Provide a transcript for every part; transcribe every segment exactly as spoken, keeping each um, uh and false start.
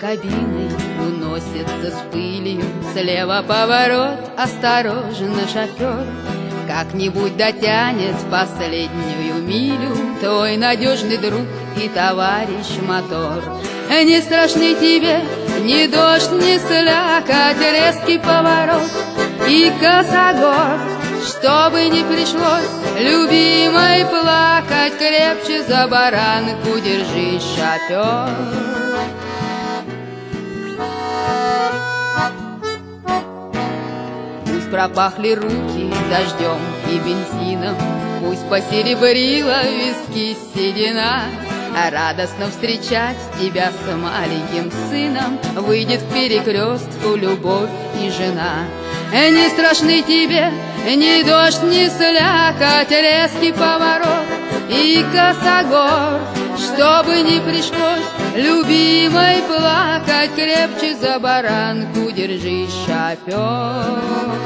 кабиной уносится с пылью. Слева поворот, осторожно, шофер, как-нибудь дотянет последнюю милю твой надежный друг и товарищ мотор. Не страшны тебе ни дождь, ни слякоть, резкий поворот и косогор. Чтобы не пришлось, любимой, плакать, крепче за баранку держись, шофер. Пусть пропахли руки дождем и бензином, пусть посеребрила виски седина, а радостно встречать тебя с маленьким сыном выйдет к перекрестку любовь и жена. Не страшны тебе ни дождь, ни слякоть, резкий поворот и косогор. Чтобы не пришлось, любимой, плакать, крепче за баранку держись, шофер.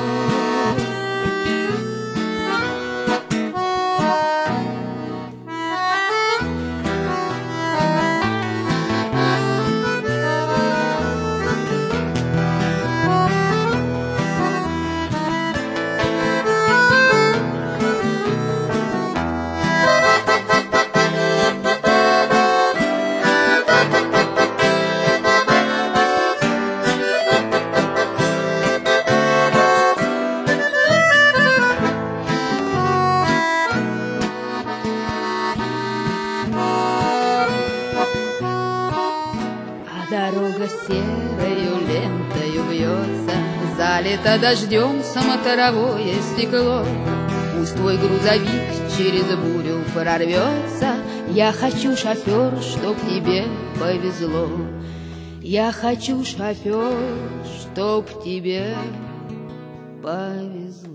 Дорога серою лентою вьется, залито дождем смотровое стекло. Пусть твой грузовик через бурю прорвется, я хочу, шофер, чтоб тебе повезло. Я хочу, шофер, чтоб тебе повезло.